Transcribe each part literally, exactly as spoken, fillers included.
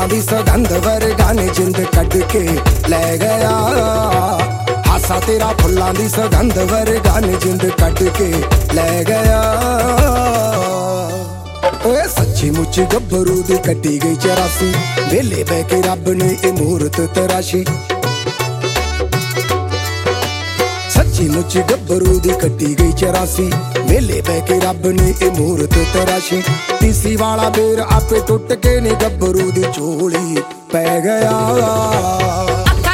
ਫੁੱਲਾਂ ਦੀ ਸੁਗੰਧ ਵਰਗਾ ਨੇ ਜਿੰਦ ਕੱਢ ਕੇ ਲੈ ਗਿਆ। ਹਾਸਾ ਤੇਰਾ ਫੁੱਲਾਂ ਦੀ ਸੁਗੰਧ ਵਰਗਾ ਨੇ ਜਿੰਦ ਕੱਢ ਕੇ ਲੈ ਗਿਆ। ਓਏ ਸੱਚੀ ਮੁੱਚੀ ਗੱਭਰੂ ਦੀ ਕੱਟੀ ਗਈ ਚਰਾਸੀ, ਵੇਲੇ ਬਹਿ ਕੇ ਰੱਬ ਨੇ ਇਹ ਮੂਰਤ ਤਰਾਸ਼ੀ। ਸੱਚੀ ਮੁੱਚੀ ਗੱਭਰੂ ਦੀ ਕੱਟੀ ਗਈ ਚਰਾਸੀ, ਵੇਲੇ ਬਹਿ ਕੇ ਰੱਬ ਨੇ ਇਹ ਮੂਰਤ ਤਰਾਸ਼ੀ। ਤੀਸੀ ਵਾਲਾ ਬੇਰ ਆਪੇ ਟੁੱਟ ਕੇ ਨੇ ਗੱਭਰੂ ਦੀ ਝੋਲੀ ਪੈ ਗਿਆ।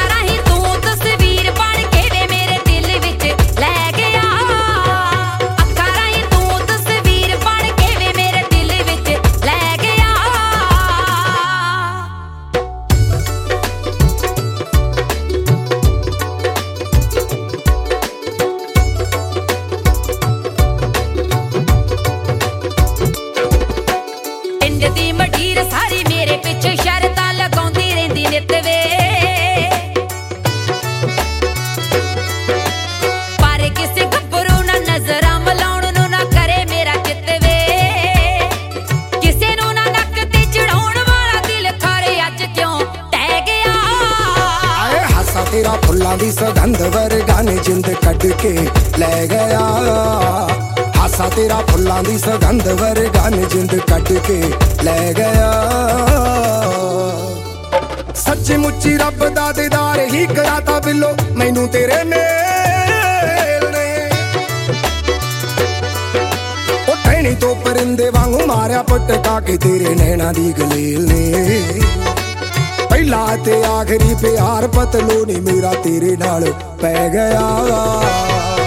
ਦੀ ਮਢੀਰ ਸਾਰੀ ਮੇਰੇ ਪਿੱਛੇ ਸ਼ਰਤਾਂ ਲਗਾਉਂਦੀ ਰਹਿੰਦੀ ਨਿੱਤ ਵੇ, ਪਰ ਕਿਸੇ ਗੱਭਰੂ ਨਾ ਨਜ਼ਰਾਂ ਮਲਾਉਣ ਨੂੰ ਨਾ ਕਰੇ ਮੇਰਾ ਚਿੱਤ ਵੇ। ਕਿਸੇ ਨੂੰ ਨਾ ਨੱਕ ਤੇ ਚੜਾਉਣ ਵਾਲਾ ਦਿਲ ਖਾਰੇ ਅੱਜ ਕਿਉਂ ਟਹਿ ਗਿਆ। ਆਏ ਹਾਸਾ ਤੇਰਾ ਫੁੱਲਾਂ ਦੀ ਸੁਗੰਧ ਵਰਗਾ ਨੇ ਜਿੰਦ ਕੱਢ ਕੇ ਲੈ ਗਿਆ। ਹਾਸਾ ਤੇਰਾ ਫੁੱਲਾਂ ਦੀ ਸੁਗੰਧ ਵਰਗਾ ਨੇ ਜਿੰਦ ਕੱਢ ਕੇ ਲੈ ਗਿਆ। ਸੱਚੀ ਮੁੱਚੀ ਰੱਬ ਦਾ ਦੀਦਾਰ ਹੀ ਕਰਾਤਾ ਬਿੱਲੋ ਮੈਨੂੰ ਤੇਰੇ ਮੇਲ ਨੇ। ਉਹ ਟਹਿਣੀ ਤੋਂ ਪਰਿੰਦੇ ਵਾਂਗੂ ਮਾਰਿਆ ਪਟਕਾ ਕੇ ਤੇਰੇ ਨੈਣਾ ਦੀ ਗਲੇਲ ਨੇ। ਪਹਿਲਾ ਤੇ ਆਖਰੀ ਪਿਆਰ ਪਤਲੋ ਨੀ ਮੇਰਾ ਤੇਰੇ ਨਾਲ ਪੈ ਗਿਆ।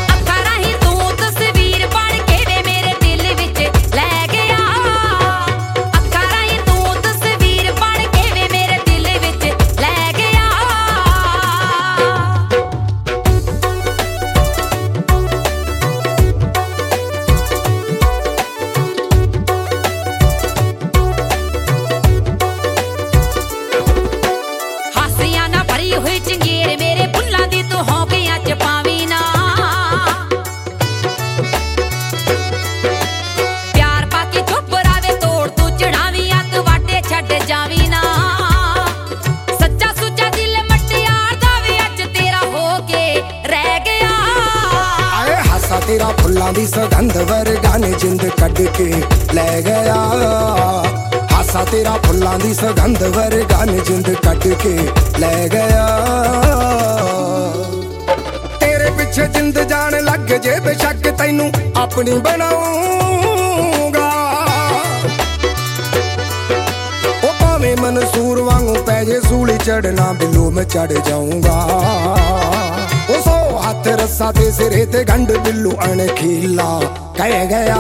ਹੋਈ ਚੰਗੇਰ ਮੇਰੇ ਫੁੱਲਾਂ ਦੀ ਤੂੰ ਹੌਕਿਆਂ ਚ ਪਾਵੀਂ ਨਾ, ਪਿਆਰ ਪਾ ਕੇ ਚੁੱਪ ਰਾਵੇ ਤੋੜ ਤੂੰ ਚੜਾਵੀਂ ਅੱਤ ਵਾਟੇ ਛੱਡ ਜਾਵੀਂ ਨਾ। ਸੱਚਾ ਸੁੱਚਾ ਦਿਲ ਮਟਿਆਰ ਦਾ ਵੀ ਅੱਜ ਤੇਰਾ ਹੋ ਕੇ ਰਹਿ ਗਿਆ। ਆਏ ਹਾਸਾ ਤੇਰਾ ਫੁੱਲਾਂ ਦੀ ਸੁਗੰਧ ਵਰਗਾ ਨੇ ਜਿੰਦ ਕੱਢ ਕੇ ਲੈ ਗਿਆ। ਹਾਸਾ ਤੇਰਾ ਫੁੱਲਾਂ ਦੀ ਸੁਗੰਧ ਵਰਗਾ ਨੇ ਜਿੰਦ ਕੱਢ ਕੇ ਲੈ ਗਿਆ। ਤੇਰੇ ਪਿੱਛੇ ਜਿੰਦ ਜਾਣ ਲੱਗ ਜੇ ਬੇਸ਼ੱਕ ਤੈਨੂੰ ਆਪਣੀ ਬਣਾਉਂਗਾ। ਉਹ ਭਾਵੇਂ ਮਨਸੂਰ ਵਾਂਗੂ ਪੈ ਜੇ ਸੂਲੀ ਚੜਨਾ ਬਿੱਲੋ ਮੈਂ ਚੜ ਜਾਊਂਗਾ। ਉਹ ਸੌ ਹੱਥ ਰੱਸਾ ਤੇ ਸਿਰੇ ਤੇ ਗੰਢ ਬਿੱਲੂ ਅਣਖੀਲਾ ਕਹਿ ਗਿਆ।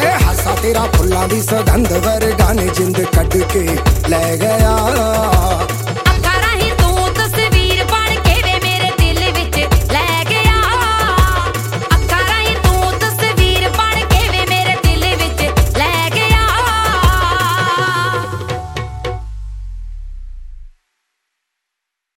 ਤੇਰਾ ਫੁੱਲਾਂ ਦੀ ਸੁਗੰਧ ਵਰਗਾ ਨੇ ਜਿੰਦ ਕੱਢ ਕੇ ਲੈ ਗਿਆ।